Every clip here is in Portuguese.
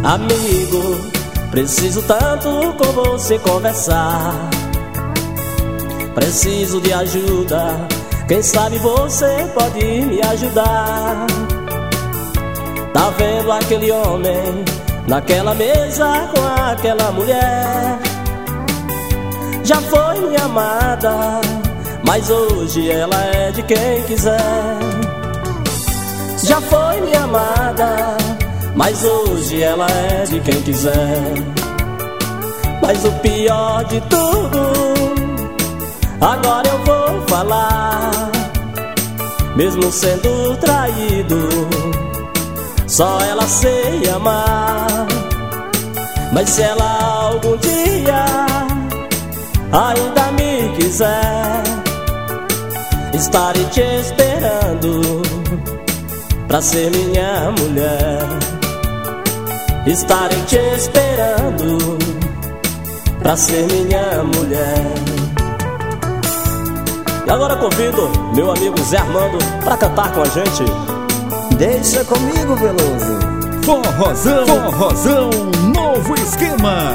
Amigo, preciso tanto com você conversar. Preciso de ajuda, quem sabe você pode me ajudar. Tá vendo aquele homem naquela mesa com aquela mulher? Já foi minha amada, mas hoje ela é de quem quiser. Já foi minha amada, mas hoje ela é de quem quiser. Mas o pior de tudo, agora eu vou falar. Mesmo sendo traído, só ela sei amar. Mas se ela algum dia ainda me quiser, estarei te esperando pra ser minha mulher. Estarei te esperando pra ser minha mulher. E agora convido meu amigo Zé Armando pra cantar com a gente. Deixa comigo, Veloso. Forrozão, forrozão, novo esquema.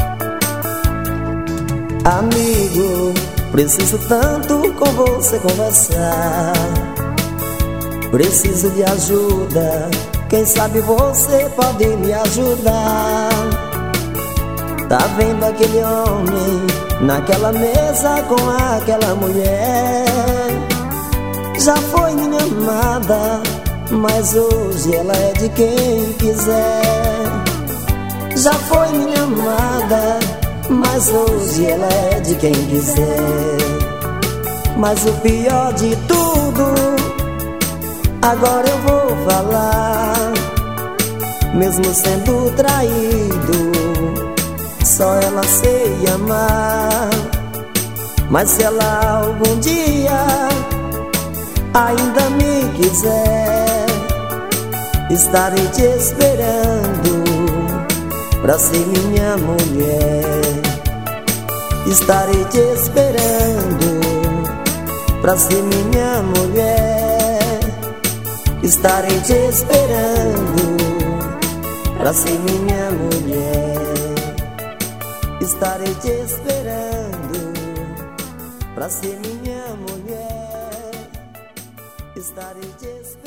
Amigo, preciso tanto com você conversar. Preciso de ajuda, quem sabe você pode me ajudar. Tá vendo aquele homem naquela mesa com aquela mulher? Já foi minha amada, mas hoje ela é de quem quiser. Já foi minha amada, mas hoje ela é de quem quiser. Mas o pior de tudo, agora eu vou falar. Mesmo sendo traído, só ela sei amar. Mas se ela algum dia ainda me quiser, estarei te esperando pra ser minha mulher. Estarei te esperando pra ser minha mulher. Estarei te esperando pra ser minha mulher. Estarei te esperando pra ser minha mulher. Estarei te esperando.